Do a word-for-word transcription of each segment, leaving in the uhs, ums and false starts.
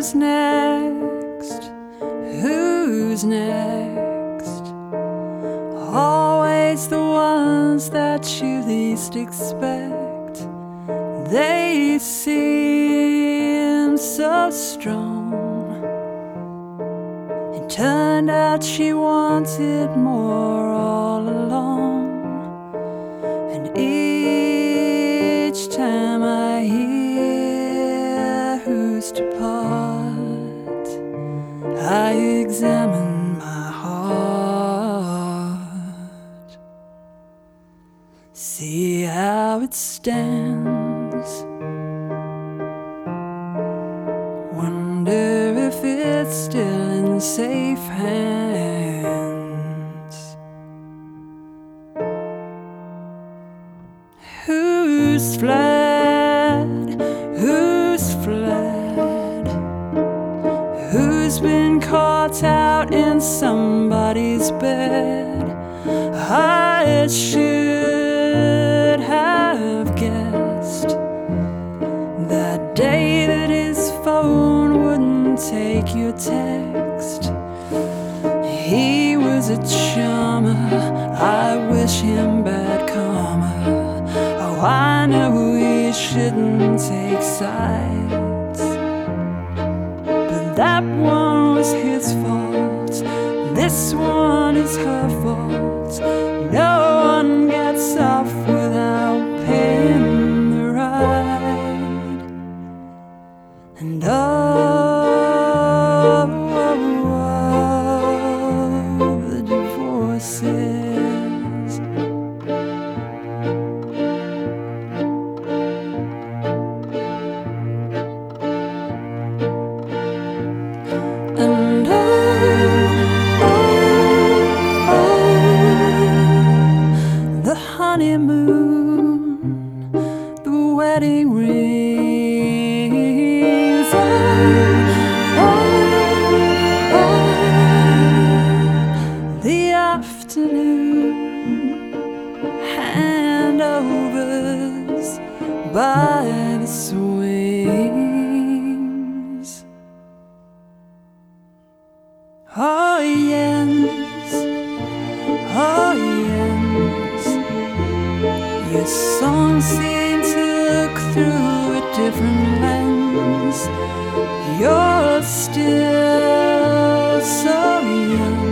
Who's next? Who's next? Always the ones that you least expect. They seem so strong. It turned out she wanted more all along. And each time I hear who's to part, I examine my heart, see how it stands, wonder if it's still in safe hands. Who's fled? Who's fled? Who's been caught out in somebody's bed? I should have guessed that day that his phone wouldn't take your text. He was a charmer, I wish him bad karma. Oh, I know we shouldn't take sides, but that one was his fault, this one is her fault. No one gets off without paying the ride. And oh, oh, oh, the divorces. And oh, oh, oh, the honeymoon, the wedding rings. Oh, oh, oh, the afternoon handovers by the swings. Oh yes, oh yes, your songs seem to look through a different lens. You're still so young.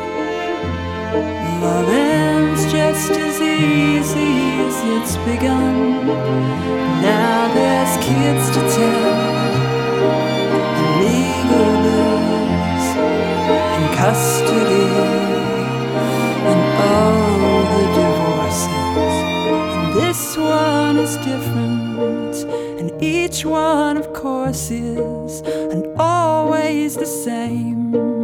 Loving's just as easy as it's begun. Now there's kids to tell, and legal bills, and custody, and all the divorces. And this one is different, and each one of course is, and always the same.